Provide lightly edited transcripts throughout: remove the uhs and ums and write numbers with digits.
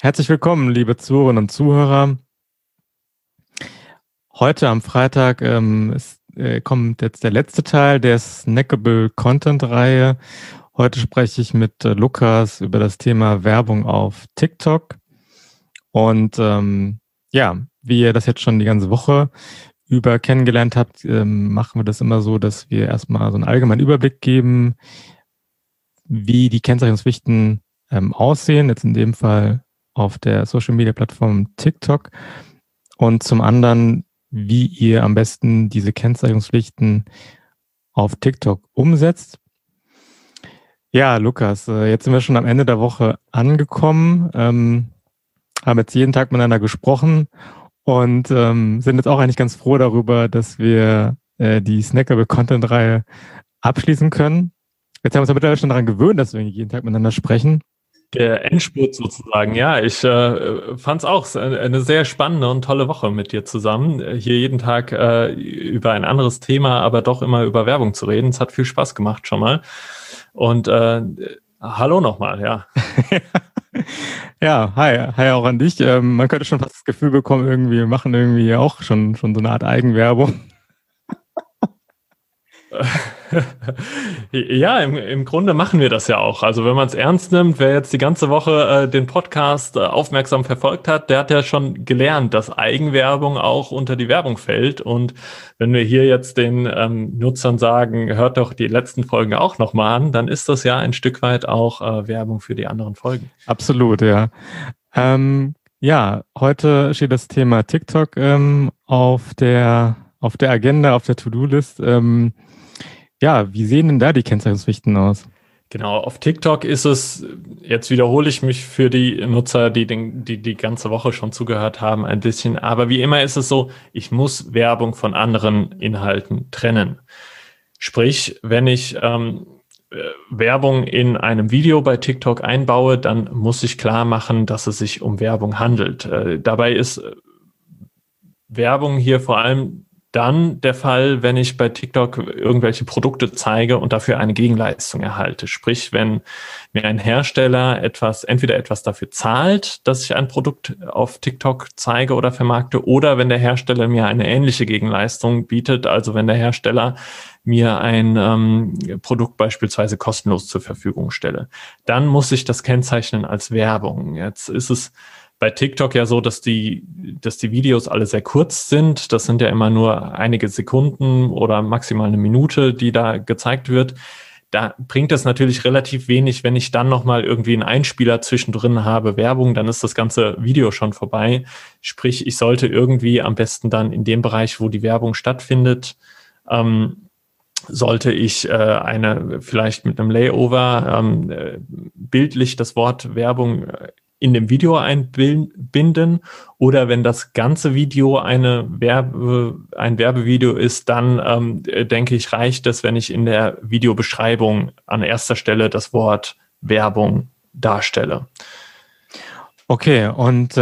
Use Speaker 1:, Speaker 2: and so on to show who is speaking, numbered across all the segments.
Speaker 1: Herzlich willkommen, liebe Zuhörerinnen und Zuhörer. Heute am Freitag kommt jetzt der letzte Teil der Snackable Content-Reihe. Heute spreche ich mit Lukas über das Thema Werbung auf TikTok. Und wie ihr das jetzt schon die ganze Woche über kennengelernt habt, machen wir das immer so, dass wir erstmal so einen allgemeinen Überblick geben, wie die Kennzeichnungspflichten aussehen, jetzt in dem Fall auf der Social-Media-Plattform TikTok, und zum anderen, wie ihr am besten diese Kennzeichnungspflichten auf TikTok umsetzt. Ja, Lukas, jetzt sind wir schon am Ende der Woche angekommen, haben jetzt jeden Tag miteinander gesprochen und sind jetzt auch eigentlich ganz froh darüber, dass wir die Snackable Content-Reihe abschließen können. Jetzt haben wir uns ja mittlerweile schon daran gewöhnt, dass wir jeden Tag miteinander sprechen.
Speaker 2: Der Endspurt sozusagen, ja. Ich fand es auch eine sehr spannende und tolle Woche mit dir zusammen. Hier jeden Tag über ein anderes Thema, aber doch immer über Werbung zu reden. Es hat viel Spaß gemacht schon mal. Und hallo nochmal, ja.
Speaker 1: Ja, hi auch an dich. Man könnte schon fast das Gefühl bekommen, wir machen irgendwie auch schon so eine Art Eigenwerbung.
Speaker 2: Ja, im Grunde machen wir das ja auch. Also wenn man es ernst nimmt, wer jetzt die ganze Woche den Podcast aufmerksam verfolgt hat, der hat ja schon gelernt, dass Eigenwerbung auch unter die Werbung fällt. Und wenn wir hier jetzt den Nutzern sagen, hört doch die letzten Folgen auch nochmal an, dann ist das ja ein Stück weit auch Werbung für die anderen Folgen.
Speaker 1: Absolut, ja. Heute steht das Thema TikTok auf der Agenda, auf der To-Do-List. Wie sehen denn da die Kennzeichnungspflichten aus?
Speaker 2: Genau, auf TikTok ist es, jetzt wiederhole ich mich für die Nutzer, die ganze Woche schon zugehört haben, ein bisschen. Aber wie immer ist es so, ich muss Werbung von anderen Inhalten trennen. Sprich, wenn ich Werbung in einem Video bei TikTok einbaue, dann muss ich klar machen, dass es sich um Werbung handelt. Dabei ist Werbung hier vor allem dann der Fall, wenn ich bei TikTok irgendwelche Produkte zeige und dafür eine Gegenleistung erhalte. Sprich, wenn mir ein Hersteller entweder etwas dafür zahlt, dass ich ein Produkt auf TikTok zeige oder vermarkte, oder wenn der Hersteller mir eine ähnliche Gegenleistung bietet, also wenn der Hersteller mir ein Produkt beispielsweise kostenlos zur Verfügung stelle, dann muss ich das kennzeichnen als Werbung. Jetzt ist es bei TikTok ja so, dass die Videos alle sehr kurz sind. Das sind ja immer nur einige Sekunden oder maximal eine Minute, die da gezeigt wird. Da bringt es natürlich relativ wenig, wenn ich dann nochmal irgendwie einen Einspieler zwischendrin habe, Werbung, dann ist das ganze Video schon vorbei. Sprich, ich sollte irgendwie am besten dann in dem Bereich, wo die Werbung stattfindet, sollte ich vielleicht mit einem Layover bildlich das Wort Werbung in dem Video einbinden, oder wenn das ganze Video ein Werbevideo ist, dann denke ich, reicht es, wenn ich in der Videobeschreibung an erster Stelle das Wort Werbung darstelle.
Speaker 1: Okay, und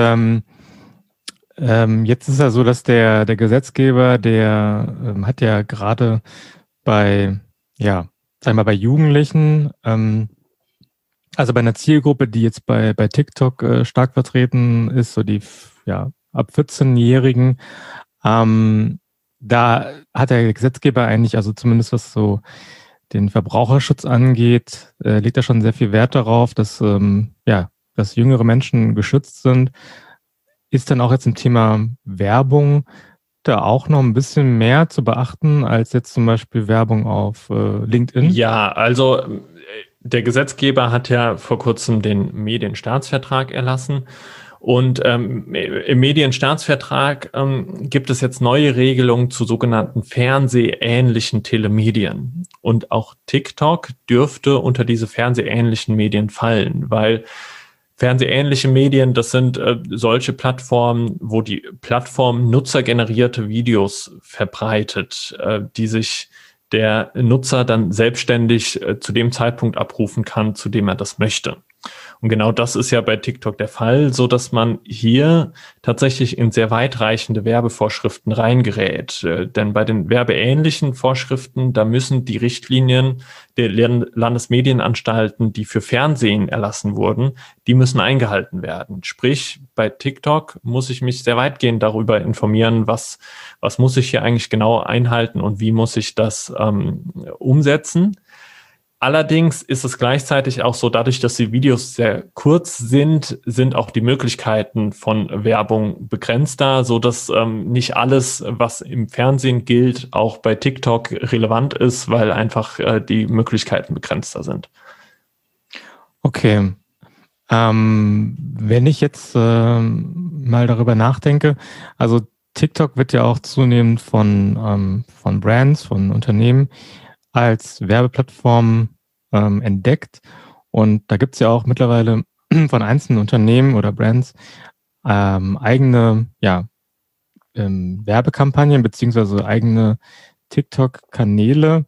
Speaker 1: jetzt ist ja so, dass der Gesetzgeber, der hat ja gerade bei Jugendlichen, also bei einer Zielgruppe, die jetzt bei TikTok stark vertreten ist, so die ab 14-Jährigen, da hat der Gesetzgeber eigentlich, also zumindest was so den Verbraucherschutz angeht, legt er schon sehr viel Wert darauf, dass jüngere Menschen geschützt sind. Ist dann auch jetzt im Thema Werbung da auch noch ein bisschen mehr zu beachten als jetzt zum Beispiel Werbung auf LinkedIn?
Speaker 2: Ja, also der Gesetzgeber hat ja vor kurzem den Medienstaatsvertrag erlassen. Und im Medienstaatsvertrag gibt es jetzt neue Regelungen zu sogenannten fernsehähnlichen Telemedien. Und auch TikTok dürfte unter diese fernsehähnlichen Medien fallen, weil fernsehähnliche Medien, das sind solche Plattformen, wo die Plattform nutzergenerierte Videos verbreitet, die sich der Nutzer dann selbstständig zu dem Zeitpunkt abrufen kann, zu dem er das möchte. Und genau das ist ja bei TikTok der Fall, so dass man hier tatsächlich in sehr weitreichende Werbevorschriften reingerät. Denn bei den werbeähnlichen Vorschriften, da müssen die Richtlinien der Landesmedienanstalten, die für Fernsehen erlassen wurden, die müssen eingehalten werden. Sprich, bei TikTok muss ich mich sehr weitgehend darüber informieren, was muss ich hier eigentlich genau einhalten und wie muss ich das umsetzen. Allerdings ist es gleichzeitig auch so, dadurch, dass die Videos sehr kurz sind auch die Möglichkeiten von Werbung begrenzter, so dass nicht alles, was im Fernsehen gilt, auch bei TikTok relevant ist, weil einfach die Möglichkeiten begrenzter sind.
Speaker 1: Okay. Wenn ich jetzt mal darüber nachdenke, also TikTok wird ja auch zunehmend von Brands, von Unternehmen als Werbeplattform entdeckt. Und da gibt es ja auch mittlerweile von einzelnen Unternehmen oder Brands eigene Werbekampagnen beziehungsweise eigene TikTok-Kanäle.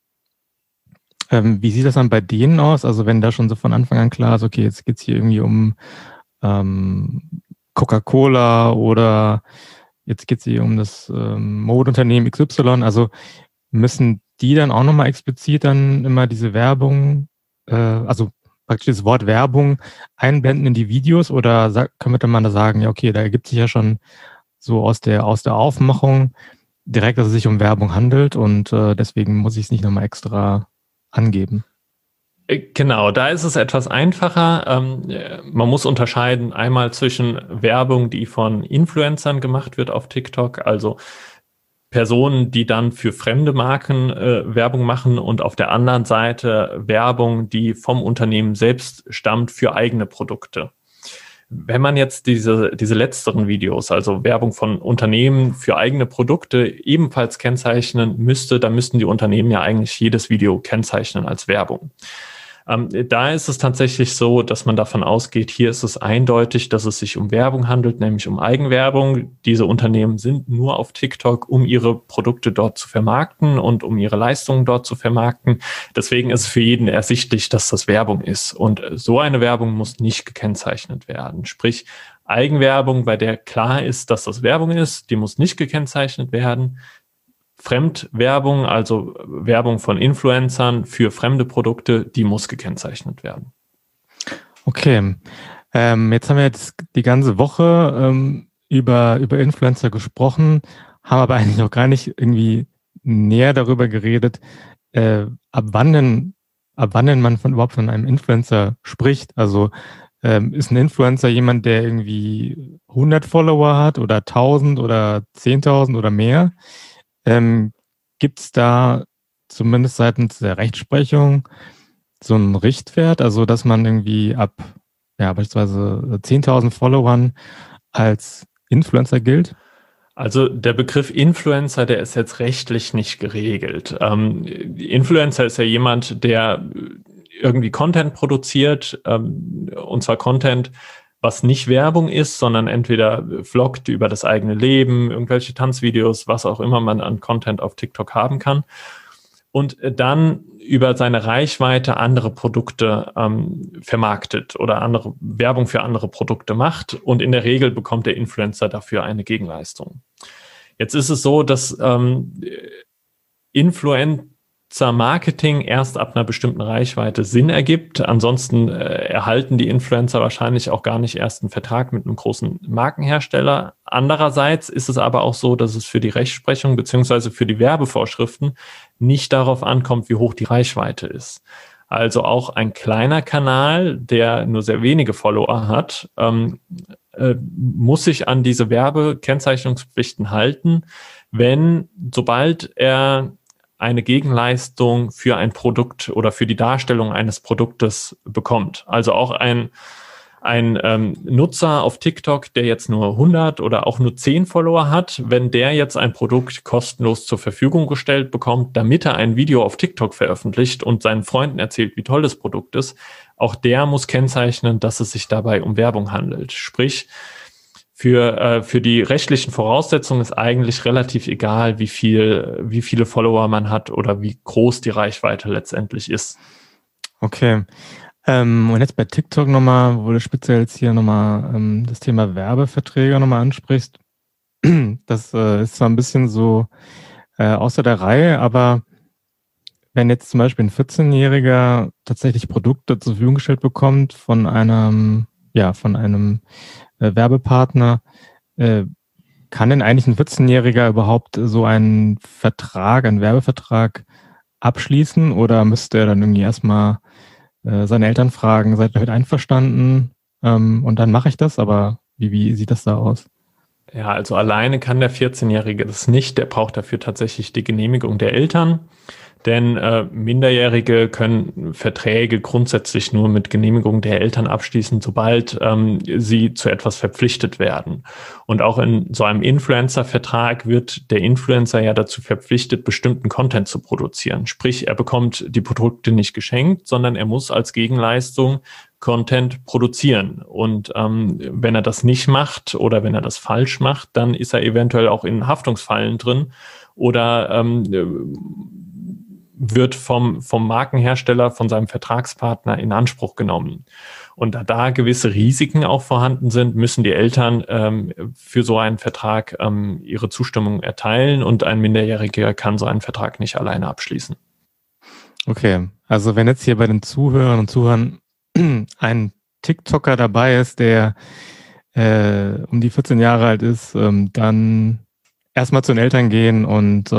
Speaker 1: Wie sieht das dann bei denen aus? Also wenn da schon so von Anfang an klar ist, okay, jetzt geht es hier irgendwie um Coca-Cola oder jetzt geht es hier um das Modeunternehmen XY. Also müssen die dann auch nochmal explizit dann immer diese Werbung, also praktisch das Wort Werbung einblenden in die Videos oder könnte man da sagen, ja okay, da ergibt sich ja schon so aus der Aufmachung direkt, dass es sich um Werbung handelt und deswegen muss ich es nicht nochmal extra angeben.
Speaker 2: Genau, da ist es etwas einfacher. Man muss unterscheiden einmal zwischen Werbung, die von Influencern gemacht wird auf TikTok, also Personen, die dann für fremde Marken Werbung machen und auf der anderen Seite Werbung, die vom Unternehmen selbst stammt für eigene Produkte. Wenn man jetzt diese letzteren Videos, also Werbung von Unternehmen für eigene Produkte ebenfalls kennzeichnen müsste, dann müssten die Unternehmen ja eigentlich jedes Video kennzeichnen als Werbung. Da ist es tatsächlich so, dass man davon ausgeht, hier ist es eindeutig, dass es sich um Werbung handelt, nämlich um Eigenwerbung. Diese Unternehmen sind nur auf TikTok, um ihre Produkte dort zu vermarkten und um ihre Leistungen dort zu vermarkten. Deswegen ist es für jeden ersichtlich, dass das Werbung ist. Und so eine Werbung muss nicht gekennzeichnet werden. Sprich, Eigenwerbung, bei der klar ist, dass das Werbung ist, die muss nicht gekennzeichnet werden. Fremdwerbung, also Werbung von Influencern für fremde Produkte, die muss gekennzeichnet werden.
Speaker 1: Okay, jetzt haben wir jetzt die ganze Woche über Influencer gesprochen, haben aber eigentlich noch gar nicht irgendwie näher darüber geredet, ab wann denn man überhaupt von einem Influencer spricht. Also ist ein Influencer jemand, der irgendwie 100 Follower hat oder 1000 oder 10.000 oder mehr? Gibt es da zumindest seitens der Rechtsprechung so einen Richtwert, also dass man irgendwie ab beispielsweise 10.000 Followern als Influencer gilt?
Speaker 2: Also der Begriff Influencer, der ist jetzt rechtlich nicht geregelt. Influencer ist ja jemand, der irgendwie Content produziert, und zwar Content, was nicht Werbung ist, sondern entweder vloggt über das eigene Leben, irgendwelche Tanzvideos, was auch immer man an Content auf TikTok haben kann. Und dann über seine Reichweite andere Produkte vermarktet oder andere Werbung für andere Produkte macht. Und in der Regel bekommt der Influencer dafür eine Gegenleistung. Jetzt ist es so, dass Influencer-Marketing erst ab einer bestimmten Reichweite Sinn ergibt. Ansonsten erhalten die Influencer wahrscheinlich auch gar nicht erst einen Vertrag mit einem großen Markenhersteller. Andererseits ist es aber auch so, dass es für die Rechtsprechung beziehungsweise für die Werbevorschriften nicht darauf ankommt, wie hoch die Reichweite ist. Also auch ein kleiner Kanal, der nur sehr wenige Follower hat, muss sich an diese Werbekennzeichnungspflichten halten, sobald er eine Gegenleistung für ein Produkt oder für die Darstellung eines Produktes bekommt. Also auch ein Nutzer auf TikTok, der jetzt nur 100 oder auch nur 10 Follower hat, wenn der jetzt ein Produkt kostenlos zur Verfügung gestellt bekommt, damit er ein Video auf TikTok veröffentlicht und seinen Freunden erzählt, wie toll das Produkt ist, auch der muss kennzeichnen, dass es sich dabei um Werbung handelt. Sprich, für die rechtlichen Voraussetzungen ist eigentlich relativ egal, wie viele Follower man hat oder wie groß die Reichweite letztendlich ist.
Speaker 1: Okay. Und jetzt bei TikTok nochmal, wo du speziell jetzt hier nochmal das Thema Werbeverträge nochmal ansprichst. Das ist zwar ein bisschen so außer der Reihe, aber wenn jetzt zum Beispiel ein 14-Jähriger tatsächlich Produkte zur Verfügung gestellt bekommt von einem Werbepartner, kann denn eigentlich ein 14-Jähriger überhaupt so einen Werbevertrag abschließen, oder müsste er dann irgendwie erstmal seine Eltern fragen, seid ihr damit einverstanden? Und dann mache ich das, aber wie sieht das da aus?
Speaker 2: Ja, also alleine kann der 14-Jährige das nicht. Der braucht dafür tatsächlich die Genehmigung der Eltern. Denn Minderjährige können Verträge grundsätzlich nur mit Genehmigung der Eltern abschließen, sobald sie zu etwas verpflichtet werden. Und auch in so einem Influencer-Vertrag wird der Influencer ja dazu verpflichtet, bestimmten Content zu produzieren. Sprich, er bekommt die Produkte nicht geschenkt, sondern er muss als Gegenleistung Content produzieren. Und wenn er das nicht macht oder wenn er das falsch macht, dann ist er eventuell auch in Haftungsfallen drin oder wird vom Markenhersteller, von seinem Vertragspartner in Anspruch genommen. Und da gewisse Risiken auch vorhanden sind, müssen die Eltern für so einen Vertrag ihre Zustimmung erteilen, und ein Minderjähriger kann so einen Vertrag nicht alleine abschließen.
Speaker 1: Okay, also wenn jetzt hier bei den Zuhörern und Zuhörern ein TikToker dabei ist, der um die 14 Jahre alt ist, dann erstmal zu den Eltern gehen und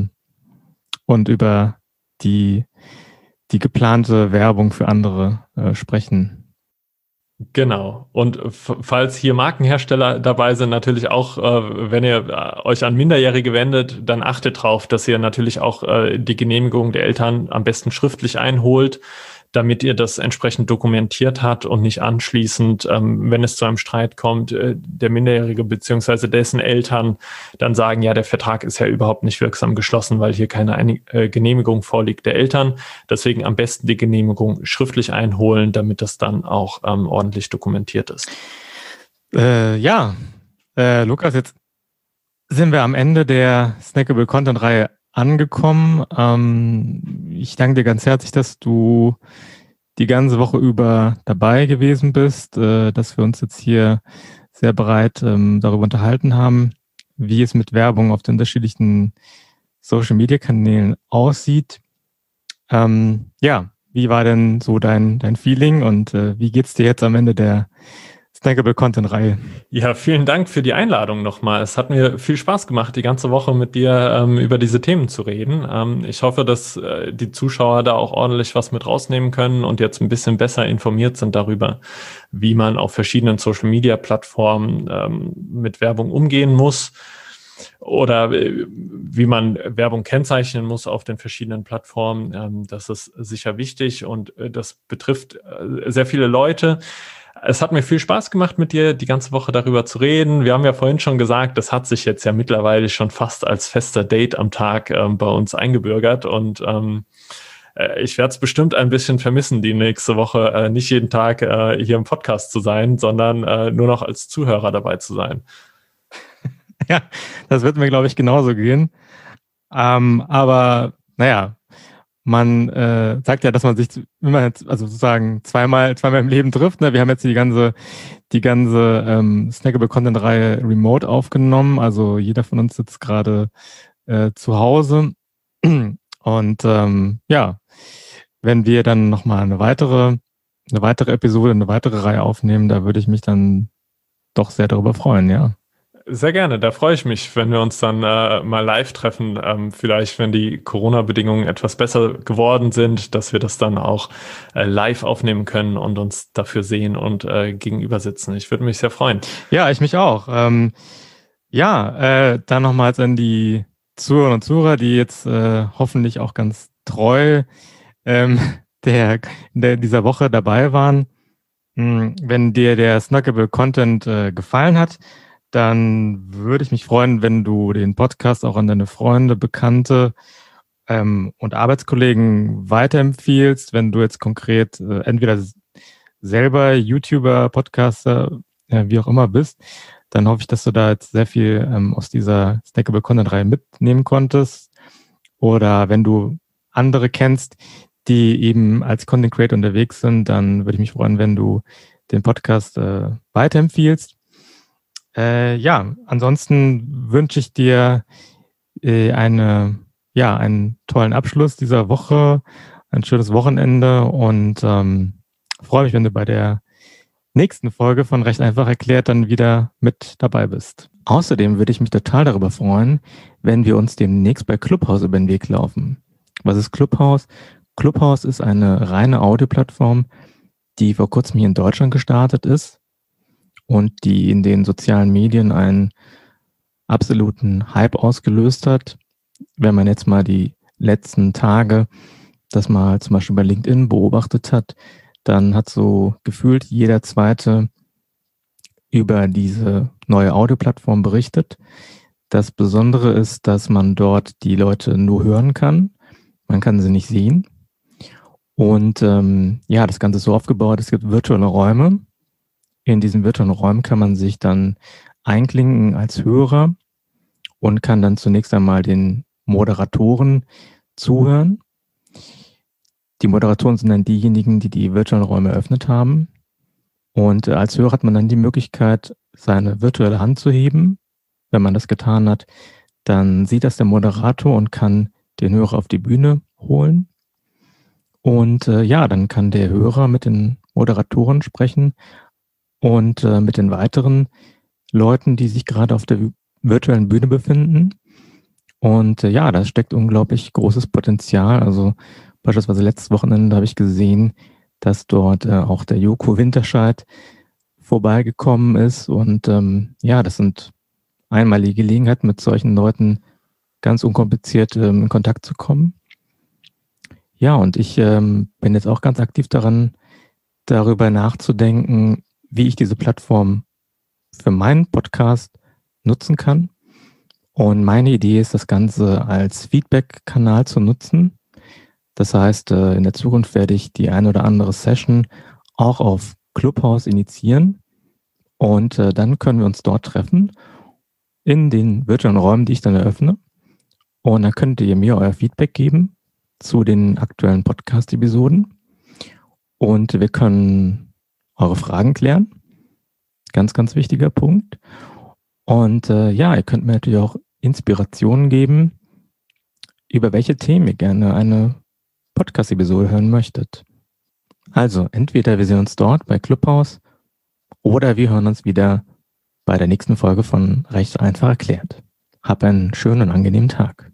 Speaker 1: über die geplante Werbung für andere sprechen.
Speaker 2: Genau. Und falls hier Markenhersteller dabei sind, natürlich auch, wenn ihr euch an Minderjährige wendet, dann achtet drauf, dass ihr natürlich auch die Genehmigung der Eltern am besten schriftlich einholt, damit ihr das entsprechend dokumentiert habt und nicht anschließend, wenn es zu einem Streit kommt, der Minderjährige bzw. dessen Eltern dann sagen, ja, der Vertrag ist ja überhaupt nicht wirksam geschlossen, weil hier keine Genehmigung vorliegt der Eltern. Deswegen am besten die Genehmigung schriftlich einholen, damit das dann auch ordentlich dokumentiert ist.
Speaker 1: Lukas, jetzt sind wir am Ende der Snackable Content-Reihe angekommen. Ich danke dir ganz herzlich, dass du die ganze Woche über dabei gewesen bist, dass wir uns jetzt hier sehr breit darüber unterhalten haben, wie es mit Werbung auf den unterschiedlichen Social-Media-Kanälen aussieht. Wie war denn so dein Feeling, und wie geht's dir jetzt am Ende der Snackable Content-Reihe?
Speaker 2: Ja, vielen Dank für die Einladung nochmal. Es hat mir viel Spaß gemacht, die ganze Woche mit dir über diese Themen zu reden. Ich hoffe, dass die Zuschauer da auch ordentlich was mit rausnehmen können und jetzt ein bisschen besser informiert sind darüber, wie man auf verschiedenen Social-Media-Plattformen mit Werbung umgehen muss oder wie man Werbung kennzeichnen muss auf den verschiedenen Plattformen. Das ist sicher wichtig, und das betrifft sehr viele Leute. Es hat mir viel Spaß gemacht, mit dir die ganze Woche darüber zu reden. Wir haben ja vorhin schon gesagt, das hat sich jetzt ja mittlerweile schon fast als fester Date am Tag bei uns eingebürgert, und ich werde es bestimmt ein bisschen vermissen, die nächste Woche nicht jeden Tag hier im Podcast zu sein, sondern nur noch als Zuhörer dabei zu sein.
Speaker 1: Ja, das wird mir, glaube ich, genauso gehen. Aber naja, man sagt ja, dass man sich immer jetzt, also sozusagen zweimal im Leben trifft. Ne? Wir haben jetzt die ganze Snackable Content-Reihe remote aufgenommen. Also jeder von uns sitzt gerade zu Hause. Und wenn wir dann nochmal eine weitere Episode, eine weitere Reihe aufnehmen, da würde ich mich dann doch sehr darüber freuen, ja.
Speaker 2: Sehr gerne, da freue ich mich, wenn wir uns dann mal live treffen, vielleicht wenn die Corona-Bedingungen etwas besser geworden sind, dass wir das dann auch live aufnehmen können und uns dafür sehen und gegenüber sitzen. Ich würde mich sehr freuen.
Speaker 1: Ja, ich mich auch. Dann nochmals an die Zuhörer und Zuhörer, die jetzt hoffentlich auch ganz treu dieser Woche dabei waren. Wenn dir der Snackable Content gefallen hat, dann würde ich mich freuen, wenn du den Podcast auch an deine Freunde, Bekannte und Arbeitskollegen weiterempfiehlst. Wenn du jetzt konkret entweder selber YouTuber, Podcaster, wie auch immer bist, dann hoffe ich, dass du da jetzt sehr viel aus dieser Snackable Content-Reihe mitnehmen konntest. Oder wenn du andere kennst, die eben als Content Creator unterwegs sind, dann würde ich mich freuen, wenn du den Podcast weiterempfiehlst. Ansonsten wünsche ich dir einen tollen Abschluss dieser Woche, ein schönes Wochenende und freue mich, wenn du bei der nächsten Folge von Recht einfach erklärt dann wieder mit dabei bist. Außerdem würde ich mich total darüber freuen, wenn wir uns demnächst bei Clubhouse über den Weg laufen. Was ist Clubhouse? Clubhouse ist eine reine Audioplattform, die vor kurzem hier in Deutschland gestartet ist und die in den sozialen Medien einen absoluten Hype ausgelöst hat. Wenn man jetzt mal die letzten Tage das mal zum Beispiel bei LinkedIn beobachtet hat, dann hat so gefühlt jeder Zweite über diese neue Audioplattform berichtet. Das Besondere ist, dass man dort die Leute nur hören kann. Man kann sie nicht sehen. Und das Ganze ist so aufgebaut, es gibt virtuelle Räume. In diesen virtuellen Räumen kann man sich dann einklinken als Hörer und kann dann zunächst einmal den Moderatoren zuhören. Die Moderatoren sind dann diejenigen, die die virtuellen Räume eröffnet haben. Und als Hörer hat man dann die Möglichkeit, seine virtuelle Hand zu heben. Wenn man das getan hat, dann sieht das der Moderator und kann den Hörer auf die Bühne holen. Und dann kann der Hörer mit den Moderatoren sprechen und mit den weiteren Leuten, die sich gerade auf der virtuellen Bühne befinden. Und da steckt unglaublich großes Potenzial. Also beispielsweise letztes Wochenende habe ich gesehen, dass dort auch der Joko Winterscheid vorbeigekommen ist. Und das sind einmalige Gelegenheiten, mit solchen Leuten ganz unkompliziert in Kontakt zu kommen. Ja, und ich bin jetzt auch ganz aktiv daran, darüber nachzudenken, wie ich diese Plattform für meinen Podcast nutzen kann. Und meine Idee ist, das Ganze als Feedback-Kanal zu nutzen. Das heißt, in der Zukunft werde ich die eine oder andere Session auch auf Clubhouse initiieren. Und dann können wir uns dort treffen in den virtuellen Räumen, die ich dann eröffne. Und dann könnt ihr mir euer Feedback geben zu den aktuellen Podcast-Episoden. Und wir können eure Fragen klären. Ganz, ganz wichtiger Punkt. Und ihr könnt mir natürlich auch Inspirationen geben, über welche Themen ihr gerne eine Podcast-Episode hören möchtet. Also, entweder wir sehen uns dort bei Clubhouse oder wir hören uns wieder bei der nächsten Folge von Recht einfach erklärt. Hab einen schönen und angenehmen Tag.